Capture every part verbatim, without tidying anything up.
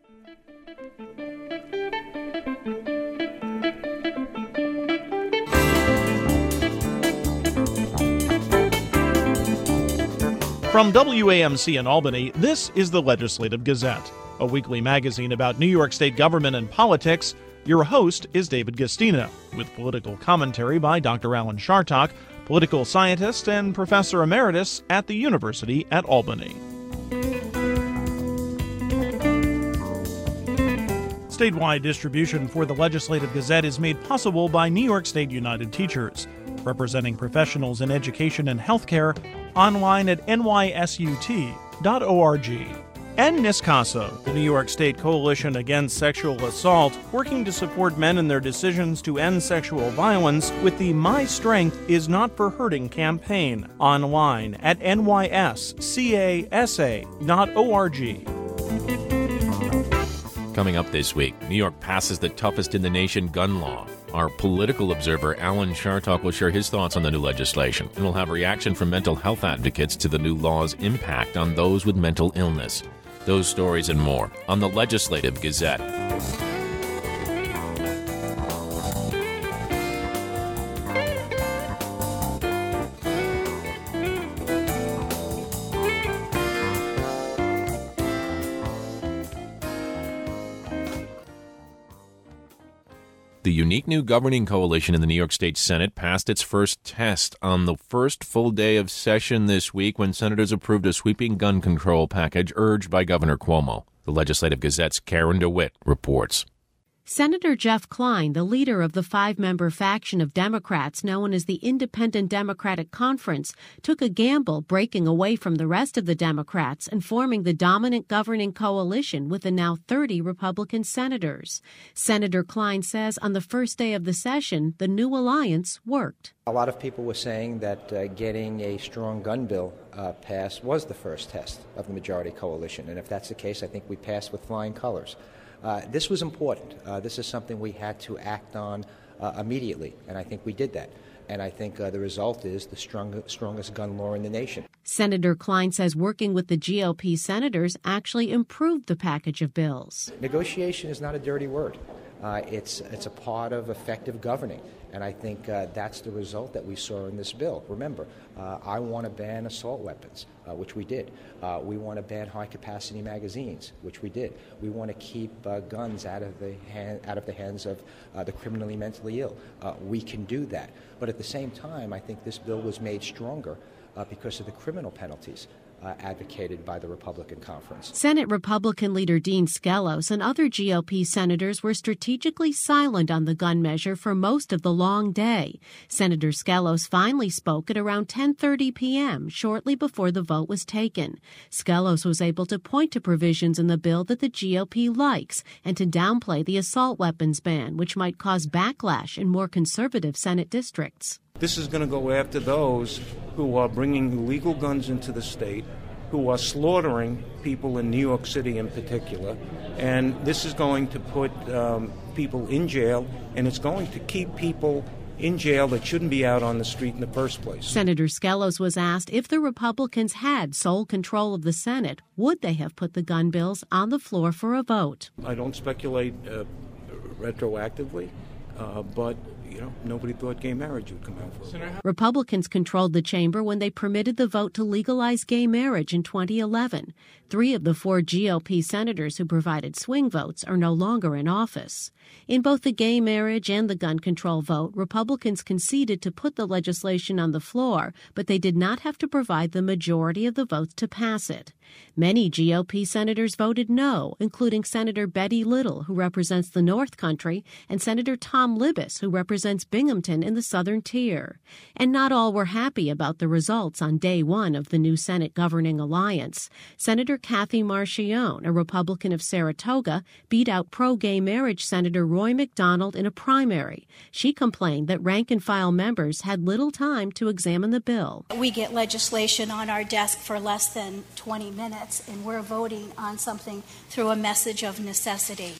From W A M C in Albany, this is the Legislative Gazette, a weekly magazine about New York State government and politics. Your host is David Gastino, with political commentary by Doctor Alan Chartock, political scientist and professor emeritus at the University at Albany. Statewide distribution for the Legislative Gazette is made possible by New York State United Teachers, representing professionals in education and healthcare, online at N Y S U T dot org. And NISCASA, the New York State Coalition Against Sexual Assault, working to support men in their decisions to end sexual violence with the My Strength Is Not for Hurting campaign, online at N Y S C A S A dot org. Coming up this week, New York passes the toughest in the nation gun law. Our political observer, Alan Chartock, will share his thoughts on the new legislation, and we'll have a reaction from mental health advocates to the new law's impact on those with mental illness. Those stories and more on the Legislative Gazette. The unique new governing coalition in the New York State Senate passed its first test on the first full day of session this week when senators approved a sweeping gun control package urged by Governor Cuomo. The Legislative Gazette's Karen DeWitt reports. Senator Jeff Klein, the leader of the five-member faction of Democrats known as the Independent Democratic Conference, took a gamble breaking away from the rest of the Democrats and forming the dominant governing coalition with the now thirty Republican senators. Senator Klein says on the first day of the session, the new alliance worked. A lot of people were saying that uh, getting a strong gun bill uh, passed was the first test of the majority coalition. And if that's the case, I think we passed with flying colors. Uh, this was important. Uh, this is something we had to act on uh, immediately, and I think we did that. And I think uh, the result is the strong, strongest gun law in the nation. Senator Klein says working with the G O P senators actually improved the package of bills. Negotiation is not a dirty word. Uh, it's, it's a part of effective governing. And I think uh, that's the result that we saw in this bill. Remember, uh, I want to ban assault weapons, uh, which we did. Uh, we want to ban high-capacity magazines, which we did. We want to keep uh, guns out of the hand, out of the hands of uh, the criminally mentally ill. Uh, we can do that. But at the same time, I think this bill was made stronger uh, because of the criminal penalties Uh, advocated by the Republican conference. Senate Republican leader Dean Skelos and other G O P senators were strategically silent on the gun measure for most of the long day. Senator Skelos finally spoke at around ten thirty p.m., shortly before the vote was taken. Skelos was able to point to provisions in the bill that the G O P likes and to downplay the assault weapons ban, which might cause backlash in more conservative Senate districts. This is going to go after those who are bringing illegal guns into the state, who are slaughtering people in New York City in particular. And this is going to put um, people in jail, and it's going to keep people in jail that shouldn't be out on the street in the first place. Senator Skelos was asked if the Republicans had sole control of the Senate, would they have put the gun bills on the floor for a vote? I don't speculate uh, retroactively, uh, but You know, nobody thought gay marriage would come out for it. Republicans controlled the chamber when they permitted the vote to legalize gay marriage in twenty eleven. Three of the four G O P senators who provided swing votes are no longer in office. In both the gay marriage and the gun control vote, Republicans conceded to put the legislation on the floor, but they did not have to provide the majority of the votes to pass it. Many G O P senators voted no, including Senator Betty Little, who represents the North Country, and Senator Tom Libous, who represents Binghamton in the Southern Tier. And not all were happy about the results on day one of the new Senate governing alliance. Senator Kathy Marchione, a Republican of Saratoga, beat out pro-gay marriage Senator Roy McDonald in a primary. She complained that rank-and-file members had little time to examine the bill. We get legislation on our desk for less than twenty minutes, and we're voting on something through a message of necessity.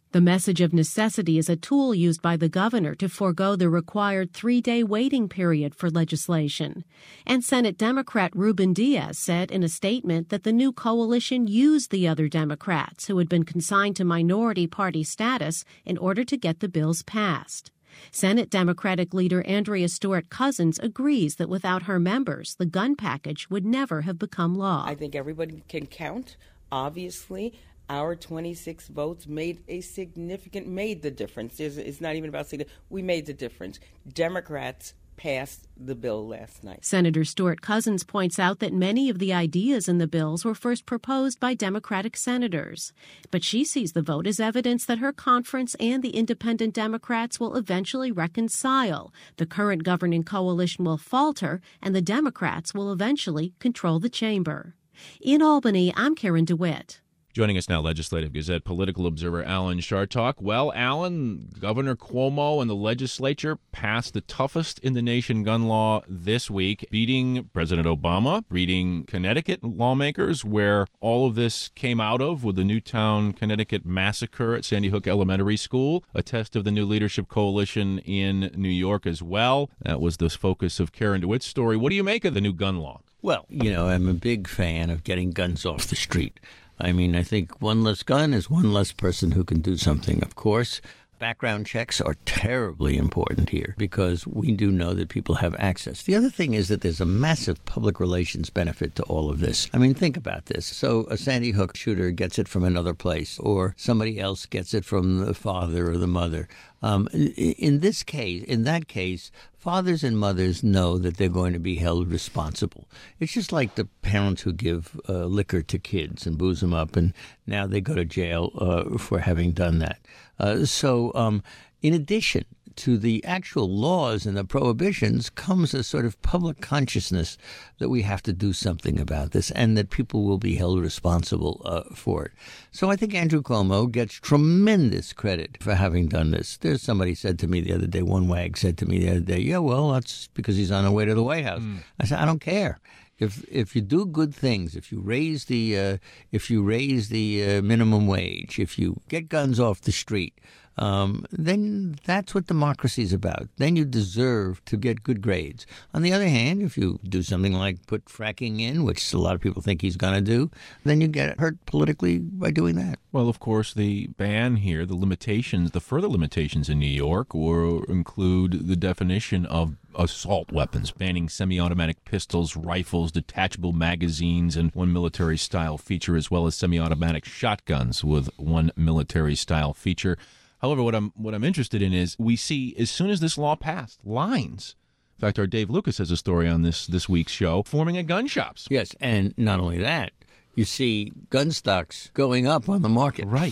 The message of necessity is a tool used by the governor to forego the required three-day waiting period for legislation. And Senate Democrat Ruben Diaz said in a statement that the new coalition used the other Democrats who had been consigned to minority party status in order to get the bills passed. Senate Democratic leader Andrea Stewart-Cousins agrees that without her members, the gun package would never have become law. I think everybody can count, obviously. Our twenty-six votes made a significant, made the difference. It's, it's not even about significant. We made the difference. Democrats passed the bill last night. Senator Stewart-Cousins points out that many of the ideas in the bills were first proposed by Democratic senators. But she sees the vote as evidence that her conference and the independent Democrats will eventually reconcile. The current governing coalition will falter, and the Democrats will eventually control the chamber. In Albany, I'm Karen DeWitt. Joining us now, Legislative Gazette political observer Alan Chartock. Well, Alan, Governor Cuomo and the legislature passed the toughest in the nation gun law this week, beating President Obama, beating Connecticut lawmakers, where all of this came out of with the Newtown, Connecticut massacre at Sandy Hook Elementary School, a test of the new leadership coalition in New York as well. That was the focus of Karen DeWitt's story. What do you make of the new gun law? Well, you know, I'm a big fan of getting guns off the street. I mean, I think one less gun is one less person who can do something. Of course, background checks are terribly important here because we do know that people have access. The other thing is that there's a massive public relations benefit to all of this. I mean, think about this. So a Sandy Hook shooter gets it from another place, or somebody else gets it from the father or the mother. Um, in this case, in that case, fathers and mothers know that they're going to be held responsible. It's just like the parents who give uh, liquor to kids and booze them up, and now they go to jail uh, for having done that. Uh, so um, in addition to the actual laws and the prohibitions comes a sort of public consciousness that we have to do something about this and that people will be held responsible uh, for it. So I think Andrew Cuomo gets tremendous credit for having done this. There's somebody said to me the other day, one wag said to me the other day, yeah, well, that's because he's on the way to the White House. Mm. I said, I don't care. If if you do good things, if you raise the uh, if you raise the uh, minimum wage, if you get guns off the street, um, then that's what democracy is about. Then you deserve to get good grades. On the other hand, if you do something like put fracking in, which a lot of people think he's going to do, then you get hurt politically by doing that. Well, of course, the ban here, the limitations, the further limitations in New York will include the definition of assault weapons, banning semi-automatic pistols, rifles, detachable magazines, and one military-style feature, as well as semi-automatic shotguns with one military-style feature. However, what I'm what I'm interested in is we see, as soon as this law passed, lines. In fact, our Dave Lucas has a story on this this week's show, forming at gun shops. Yes, and not only that, you see gun stocks going up on the market. Right.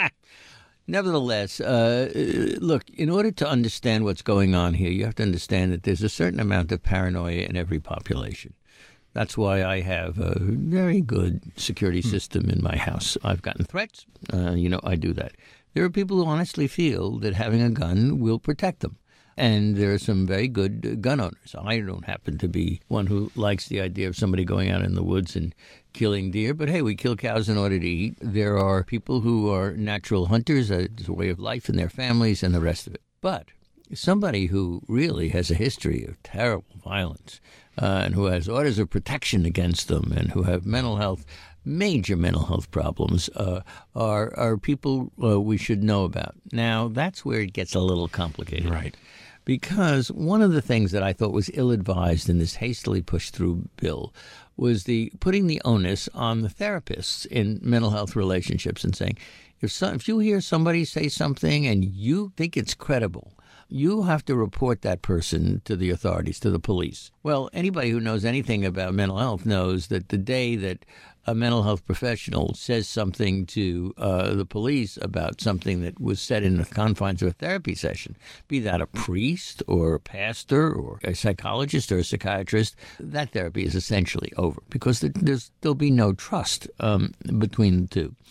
Nevertheless, uh, look, in order to understand what's going on here, you have to understand that there's a certain amount of paranoia in every population. That's why I have a very good security system in my house. I've gotten threats. Uh, you know, I do that. There are people who honestly feel that having a gun will protect them. And there are some very good gun owners. I don't happen to be one who likes the idea of somebody going out in the woods and killing deer. But, hey, we kill cows in order to eat. There are people who are natural hunters. It's a way of life in their families and the rest of it. But somebody who really has a history of terrible violence uh, and who has orders of protection against them and who have mental health, major mental health problems uh, are, are people uh, we should know about. Now, that's where it gets a little complicated. Right. Because one of the things that I thought was ill-advised in this hastily pushed-through bill was the putting the onus on the therapists in mental health relationships and saying, if, so, if you hear somebody say something and you think it's credible, you have to report that person to the authorities, to the police. Well, anybody who knows anything about mental health knows that the day that a mental health professional says something to uh, the police about something that was said in the confines of a therapy session, be that a priest or a pastor or a psychologist or a psychiatrist, that therapy is essentially over because there's, there'll be no trust um, between the two.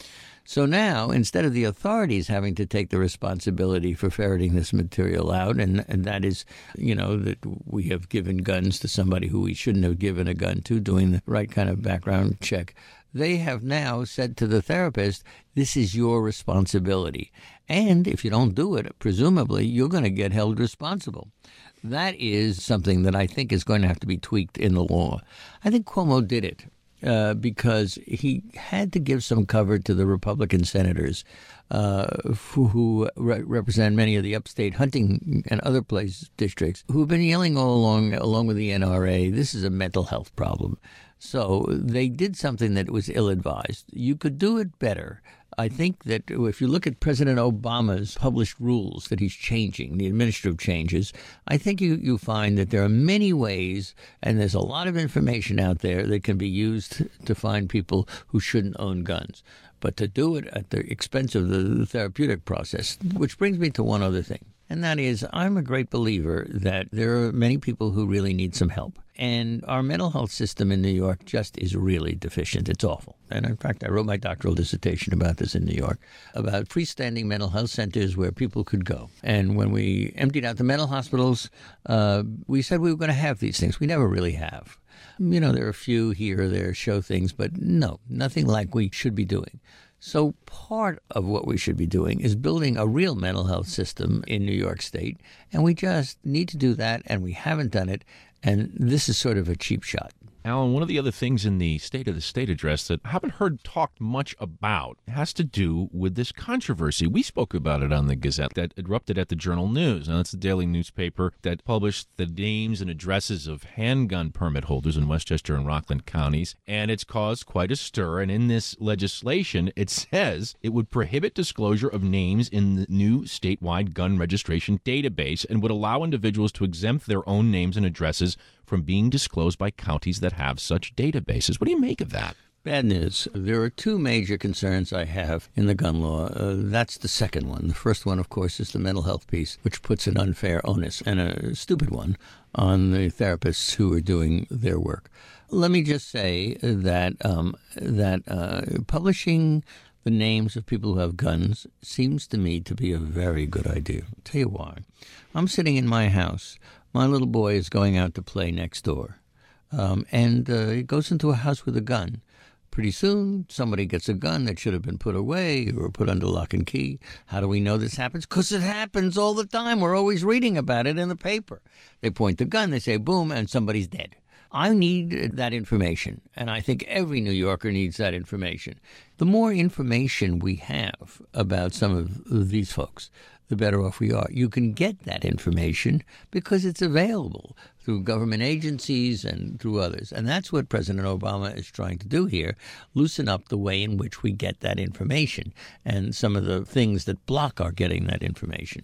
So now, instead of the authorities having to take the responsibility for ferreting this material out, and, and that is, you know, that we have given guns to somebody who we shouldn't have given a gun to, doing the right kind of background check, they have now said to the therapist, this is your responsibility. And if you don't do it, presumably, you're going to get held responsible. That is something that I think is going to have to be tweaked in the law. I think Cuomo did it. Uh, because he had to give some cover to the Republican senators uh, who, who re- represent many of the upstate hunting and other place districts who have been yelling all along, along with the N R A, this is a mental health problem. So they did something that was ill-advised. You could do it better. I think that if you look at President Obama's published rules that he's changing, the administrative changes, I think you, you find that there are many ways, and there's a lot of information out there that can be used to find people who shouldn't own guns. But to do it at the expense of the therapeutic process, which brings me to one other thing. And that is, I'm a great believer that there are many people who really need some help. And our mental health system in New York just is really deficient. It's awful. And in fact, I wrote my doctoral dissertation about this in New York, about freestanding mental health centers where people could go. And when we emptied out the mental hospitals, uh, we said we were going to have these things. We never really have. You know, there are a few here or there show things, but no, nothing like we should be doing. So part of what we should be doing is building a real mental health system in New York State, and we just need to do that, and we haven't done it, and this is sort of a cheap shot. Alan, one of the other things in the State of the State address that I haven't heard talked much about has to do with this controversy. We spoke about it on the Gazette that erupted at the Journal News. Now, that's the daily newspaper that published the names and addresses of handgun permit holders in Westchester and Rockland counties, and it's caused quite a stir. And in this legislation, it says it would prohibit disclosure of names in the new statewide gun registration database and would allow individuals to exempt their own names and addresses from being disclosed by counties that have such databases. What do you make of that? Bad news. There are two major concerns I have in the gun law. Uh, that's the second one. The first one, of course, is the mental health piece, which puts an unfair onus, and a stupid one, on the therapists who are doing their work. Let me just say that um, that uh, publishing the names of people who have guns seems to me to be a very good idea. I'll tell you why. I'm sitting in my house. My little boy is going out to play next door, um, and uh, he goes into a house with a gun. Pretty soon, somebody gets a gun that should have been put away or put under lock and key. How do we know this happens? Because it happens all the time. We're always reading about it in the paper. They point the gun, they say boom, and somebody's dead. I need that information, and I think every New Yorker needs that information. The more information we have about some of these folks, the better off we are. You can get that information because it's available through government agencies and through others. And that's what President Obama is trying to do here, loosen up the way in which we get that information and some of the things that block our getting that information.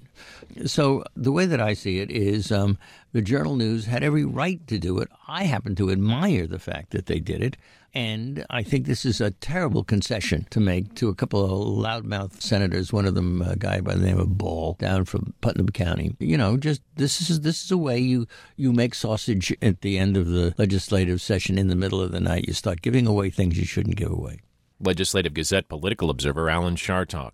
So the way that I see it is um, the Journal News had every right to do it. I happen to admire the fact that they did it. And I think this is a terrible concession to make to a couple of loudmouth senators, one of them a guy by the name of Ball down from Putnam County. You know, just this is this is a way you, you make sausage at the end of the legislative session in the middle of the night. You start giving away things you shouldn't give away. Legislative Gazette political observer Alan Chartock.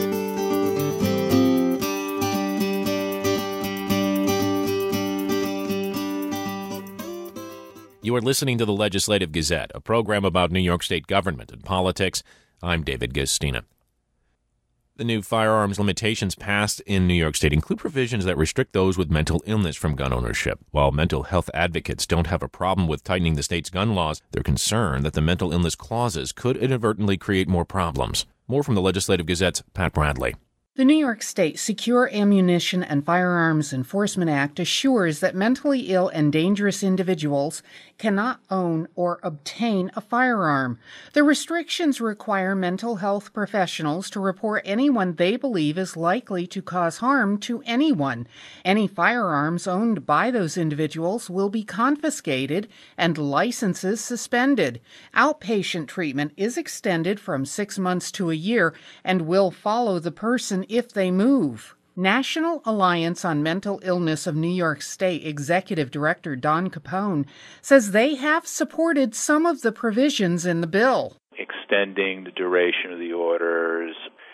You are listening to the Legislative Gazette, a program about New York State government and politics. I'm David Gastina. The new firearms limitations passed in New York State include provisions that restrict those with mental illness from gun ownership. While mental health advocates don't have a problem with tightening the state's gun laws, they're concerned that the mental illness clauses could inadvertently create more problems. More from the Legislative Gazette's Pat Bradley. The New York State Secure Ammunition and Firearms Enforcement Act assures that mentally ill and dangerous individuals cannot own or obtain a firearm. The restrictions require mental health professionals to report anyone they believe is likely to cause harm to anyone. Any firearms owned by those individuals will be confiscated and licenses suspended. Outpatient treatment is extended from six months to a year and will follow the person if they move. National Alliance on Mental Illness of New York State Executive Director Don Capone says they have supported some of the provisions in the bill. extending the duration of the orders,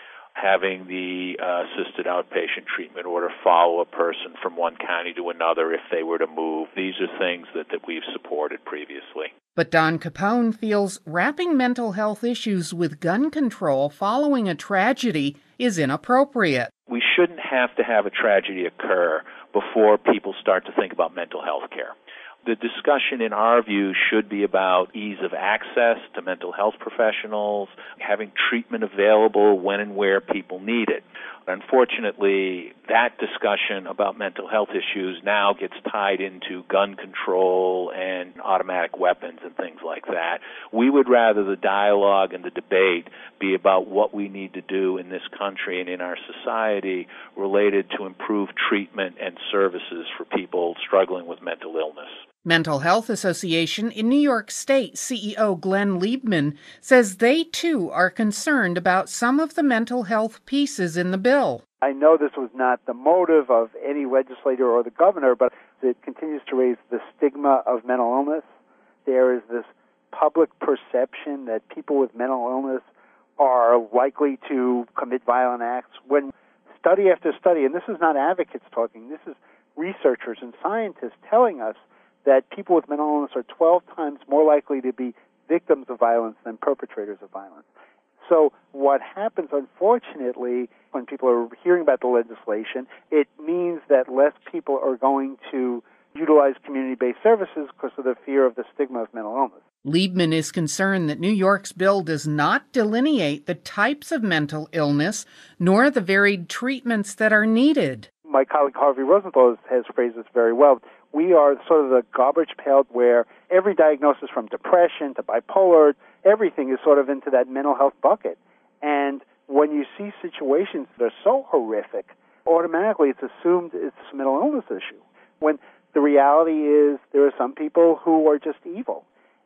having the uh, assisted outpatient treatment order follow a person from one county to another if they were to move. These are things that, that we've supported previously. But Don Capone feels wrapping mental health issues with gun control following a tragedy is inappropriate. We shouldn't have to have a tragedy occur before people start to think about mental health care. The discussion, in our view, should be about ease of access to mental health professionals, having treatment available when and where people need it. Unfortunately, that discussion about mental health issues now gets tied into gun control and automatic weapons and things like that. We would rather the dialogue and the debate be about what we need to do in this country and in our society related to improve treatment and services for people struggling with mental illness. Mental Health Association in New York State C E O Glenn Liebman says they, too, are concerned about some of the mental health pieces in the bill. I know this was not the motive of any legislator or the governor, but it continues to raise the stigma of mental illness. There is this public perception that people with mental illness are likely to commit violent acts when study after study, and this is not advocates talking, this is researchers and scientists telling us that people with mental illness are twelve times more likely to be victims of violence than perpetrators of violence. So what happens, unfortunately, when people are hearing about the legislation, it means that less people are going to utilize community-based services because of the fear of the stigma of mental illness. Liebman is concerned that New York's bill does not delineate the types of mental illness nor the varied treatments that are needed. My colleague Harvey Rosenthal has, has phrased this very well. We are sort of the garbage pail where every diagnosis from depression to bipolar, everything is sort of into that mental health bucket. And when you see situations that are so horrific, automatically it's assumed it's a mental illness issue. When the reality is there are some people who are just evil.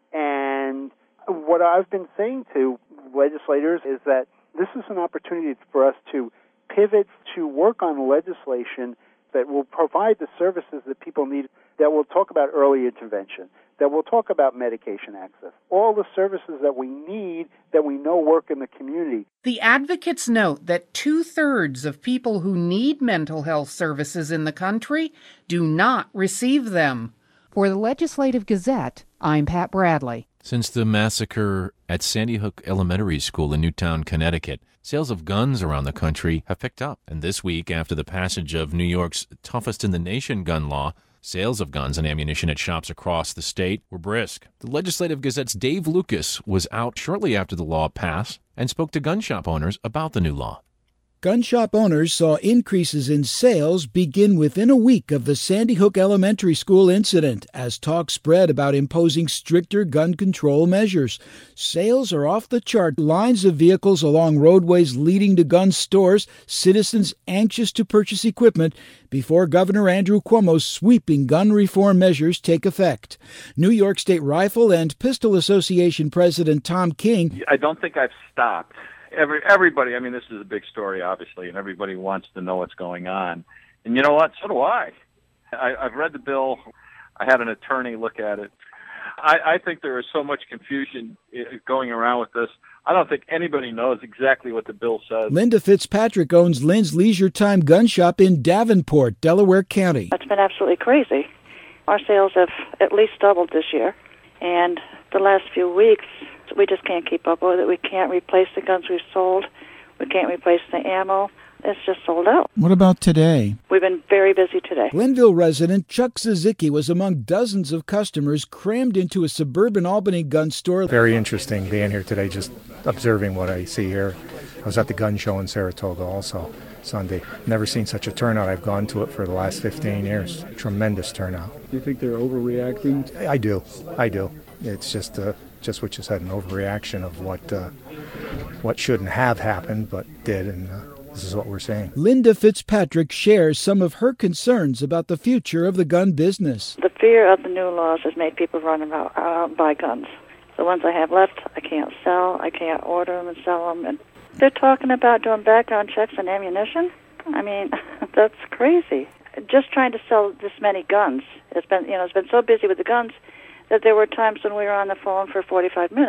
And what I've been saying to legislators is that this is an opportunity for us to pivot to work on legislation that will provide the services that people need, that will talk about early intervention, that will talk about medication access, all the services that we need that we know work in the community. The advocates note that two-thirds of people who need mental health services in the country do not receive them. For the Legislative Gazette, I'm Pat Bradley. Since the massacre at Sandy Hook Elementary School in Newtown, Connecticut, sales of guns around the country have picked up. And this week, after the passage of New York's toughest-in-the-nation gun law, sales of guns and ammunition at shops across the state were brisk. The Legislative Gazette's Dave Lucas was out shortly after the law passed and spoke to gun shop owners about the new law. Gun shop owners saw increases in sales begin within a week of the Sandy Hook Elementary School incident as talk spread about imposing stricter gun control measures. Sales are off the chart. Lines of vehicles along roadways leading to gun stores, citizens anxious to purchase equipment before Governor Andrew Cuomo's sweeping gun reform measures take effect. New York State Rifle and Pistol Association President Tom King. I don't think I've stopped. Every everybody, I mean, this is a big story, obviously, and everybody wants to know what's going on. And you know what? So do I. I I've read the bill. I had an attorney look at it. I, I think there is so much confusion going around with this. I don't think anybody knows exactly what the bill says. Linda Fitzpatrick owns Lynn's Leisure Time Gun Shop in Davenport, Delaware County. It's been absolutely crazy. Our sales have at least doubled this year, and the last few weeks, we just can't keep up with it. We can't replace the guns we've sold. We can't replace the ammo. It's just sold out. What about today? We've been very busy today. Glenville resident Chuck Zizicki was among dozens of customers crammed into a suburban Albany gun store. Very interesting being here today, just observing what I see here. I was at the gun show in Saratoga also Sunday. Never seen such a turnout. I've gone to it for the last fifteen years. Tremendous turnout. Do you think they're overreacting? I do. I do. It's just uh, just what you said, an overreaction of what uh, what shouldn't have happened but did, and uh, this is what we're saying. Linda Fitzpatrick shares some of her concerns about the future of the gun business. The fear of the new laws has made people run out uh, buy guns. The ones I have left, I can't sell. I can't order them and sell them. And they're talking about doing background checks on ammunition. I mean, that's crazy. Just trying to sell this many guns. It's been, you know, it's been so busy with the guns that there were times when we were on the phone for forty-five minutes.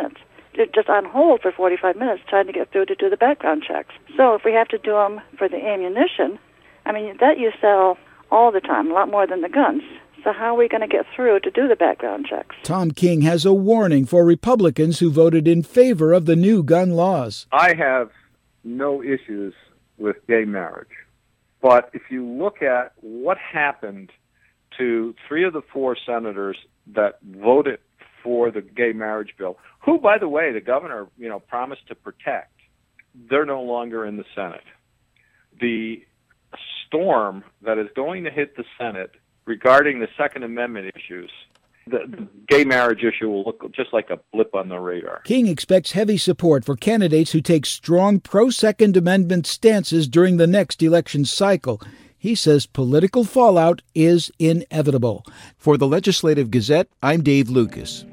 they're just on hold for forty-five minutes trying to get through to do the background checks. So if we have to do them for the ammunition, I mean, that you sell all the time, a lot more than the guns. So how are we going to get through to do the background checks? Tom King has a warning for Republicans who voted in favor of the new gun laws. I have no issues with gay marriage. But if you look at what happened to three of the four senators that voted for the gay marriage bill, who, by the way, the governor, you know, promised to protect, they're no longer in the Senate. The storm that is going to hit the Senate regarding the Second Amendment issues, the, the gay marriage issue will look just like a blip on the radar. King expects heavy support for candidates who take strong pro-Second Amendment stances during the next election cycle. He says political fallout is inevitable. For the Legislative Gazette, I'm Dave Lucas.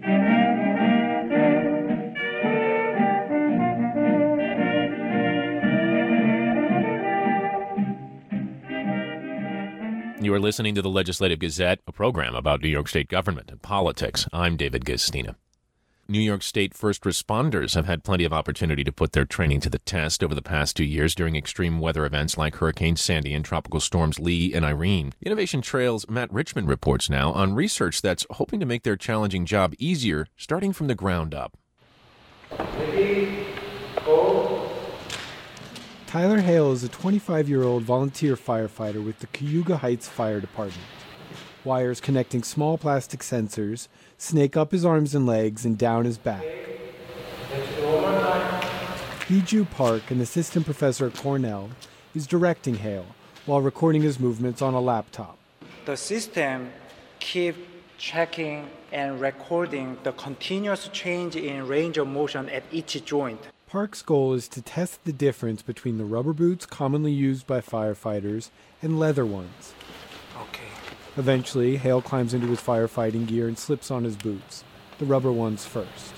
You are listening to the Legislative Gazette, a program about New York State government and politics. I'm David Gastina. New York State first responders have had plenty of opportunity to put their training to the test over the past two years during extreme weather events like Hurricane Sandy and tropical storms Lee and Irene. Innovation Trail's Matt Richmond reports now on research that's hoping to make their challenging job easier, starting from the ground up. Ready, go. Tyler Hale is a twenty-five-year-old volunteer firefighter with the Cayuga Heights Fire Department. Wires connecting small plastic sensors snake up his arms and legs and down his back. Hee-Ju Park, an assistant professor at Cornell, is directing Hale while recording his movements on a laptop. The system keeps checking and recording the continuous change in range of motion at each joint. Park's goal is to test the difference between the rubber boots commonly used by firefighters and leather ones. Okay. Eventually, Hale climbs into his firefighting gear and slips on his boots, the rubber ones first.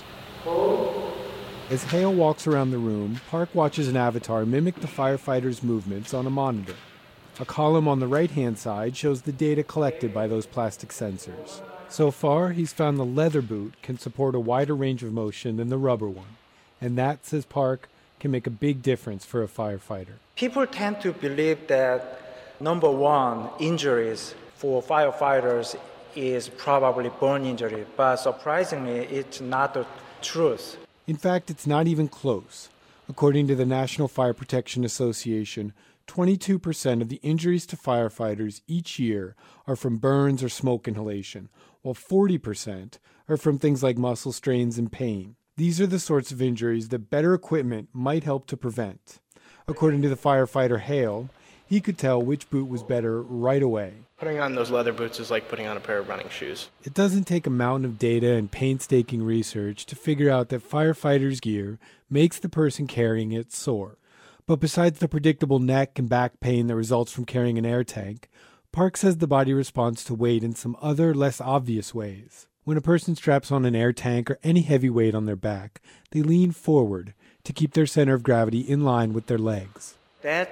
As Hale walks around the room, Park watches an avatar mimic the firefighter's movements on a monitor. A column on the right-hand side shows the data collected by those plastic sensors. So far, he's found the leather boot can support a wider range of motion than the rubber one. And that, says Park, can make a big difference for a firefighter. People tend to believe that, number one, injuries for firefighters is probably burn injury, but surprisingly, it's not the truth. In fact, it's not even close. According to the National Fire Protection Association, twenty-two percent of the injuries to firefighters each year are from burns or smoke inhalation, while forty percent are from things like muscle strains and pain. These are the sorts of injuries that better equipment might help to prevent. According to the firefighter Hale, he could tell which boot was better right away. Putting on those leather boots is like putting on a pair of running shoes. It doesn't take a mountain of data and painstaking research to figure out that firefighters' gear makes the person carrying it sore. But besides the predictable neck and back pain that results from carrying an air tank, Park says the body responds to weight in some other, less obvious ways. When a person straps on an air tank or any heavy weight on their back, they lean forward to keep their center of gravity in line with their legs. That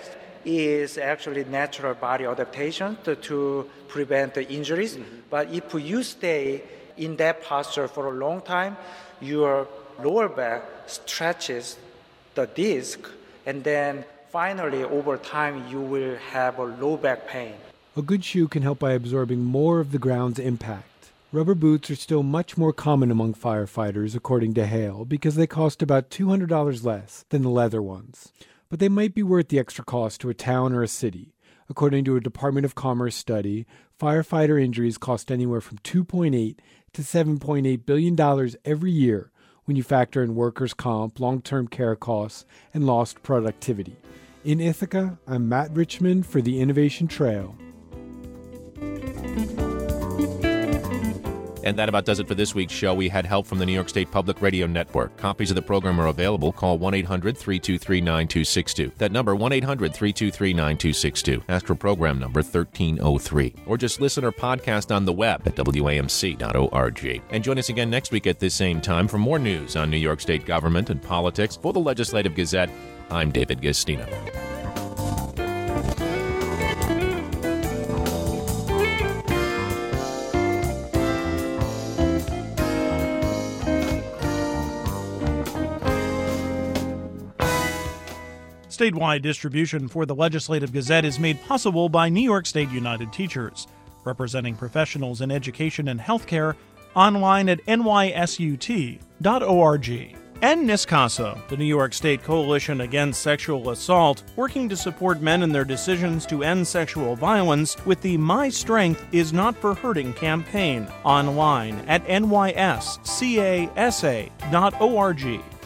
is actually natural body adaptation to, to prevent the injuries. Mm-hmm. But if you stay in that posture for a long time, your lower back stretches the disc, and then finally, over time, you will have a low back pain. A good shoe can help by absorbing more of the ground's impact. Rubber boots are still much more common among firefighters, according to Hale, because they cost about two hundred dollars less than the leather ones. But they might be worth the extra cost to a town or a city. According to a Department of Commerce study, firefighter injuries cost anywhere from two point eight to seven point eight billion dollars every year when you factor in workers' comp, long-term care costs, and lost productivity. In Ithaca, I'm Matt Richmond for the Innovation Trail. And that about does it for this week's show. We had help from the New York State Public Radio Network. Copies of the program are available. Call one eight hundred three two three nine two six two. That number, one eight hundred three two three nine two six two. Ask for program number thirteen oh three. Or just listen or podcast on the web at W A M C dot org. And join us again next week at this same time for more news on New York State government and politics. For the Legislative Gazette, I'm David Gastina. Statewide distribution for the Legislative Gazette is made possible by New York State United Teachers, representing professionals in education and healthcare, online at N Y S U T dot org. And NISCASA, the New York State Coalition Against Sexual Assault, working to support men in their decisions to end sexual violence with the My Strength Is Not for Hurting campaign, online at N Y S C A S A dot org.